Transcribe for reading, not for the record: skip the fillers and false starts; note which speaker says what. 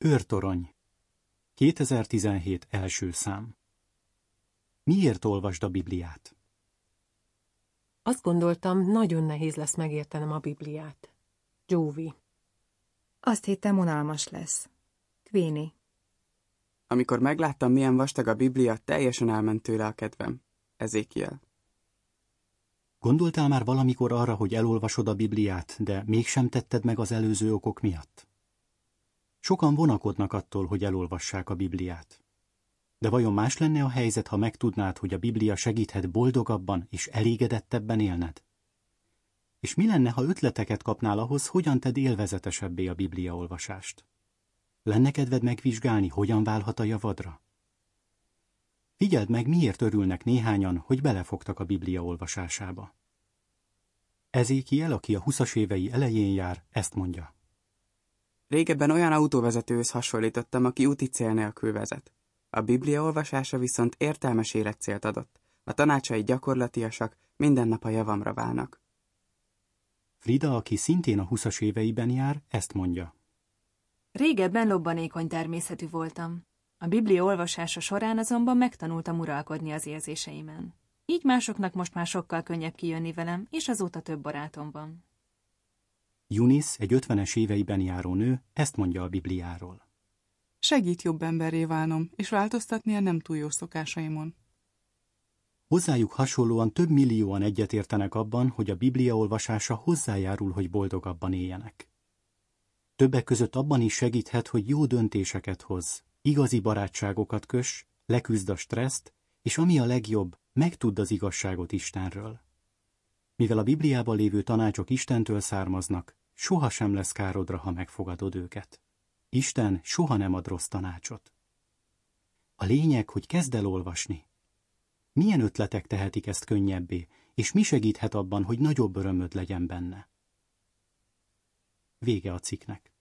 Speaker 1: Őrtorony. 2017 első szám. Miért olvasd a Bibliát?
Speaker 2: Azt gondoltam, nagyon nehéz lesz megértenem a Bibliát. Jovi.
Speaker 3: Azt hittem, unalmas lesz. Queenie.
Speaker 4: Amikor megláttam, milyen vastag a Biblia, teljesen elment tőle a kedvem. Ezekiel.
Speaker 1: Gondoltál már valamikor arra, hogy elolvasod a Bibliát, de mégsem tetted meg az előző okok miatt? Sokan vonakodnak attól, hogy elolvassák a Bibliát. De vajon más lenne a helyzet, ha megtudnád, hogy a Biblia segíthet boldogabban és elégedettebben élned? És mi lenne, ha ötleteket kapnál ahhoz, hogyan tedd élvezetesebbé a Biblia olvasást? Lenne kedved megvizsgálni, hogyan válhat a javadra? Figyeld meg, miért örülnek néhányan, hogy belefogtak a Biblia olvasásába. Ezekiel, aki a 20-as évei elején jár, ezt mondja.
Speaker 4: Régebben olyan autóvezetőhöz hasonlítottam, aki úti cél nélkül vezet. A Biblia olvasása viszont értelmes életcélt adott. A tanácsai gyakorlatiasak, minden nap a javamra válnak.
Speaker 1: Frida, aki szintén a 20-as éveiben jár, ezt mondja.
Speaker 5: Régebben lobbanékony természetű voltam. A Biblia olvasása során azonban megtanultam uralkodni az érzéseimen. Így másoknak most már sokkal könnyebb kijönni velem, és azóta több barátom van.
Speaker 1: Eunice, egy 50-es éveiben járó nő, ezt mondja a Bibliáról.
Speaker 6: Segít jobb emberré válnom, és változtatni a nem túl jó szokásaimon.
Speaker 1: Hozzájuk hasonlóan több millióan egyetértenek abban, hogy a Biblia olvasása hozzájárul, hogy boldogabban éljenek. Többek között abban is segíthet, hogy jó döntéseket hoz, igazi barátságokat köss, leküzd a stresszt, és ami a legjobb, megtudd az igazságot Istenről. Mivel a Bibliában lévő tanácsok Istentől származnak, sohasem lesz károdra, ha megfogadod őket. Isten soha nem ad rossz tanácsot. A lényeg, hogy kezd el olvasni. Milyen ötletek tehetik ezt könnyebbé, és mi segíthet abban, hogy nagyobb örömöd legyen benne? Vége a cikknek.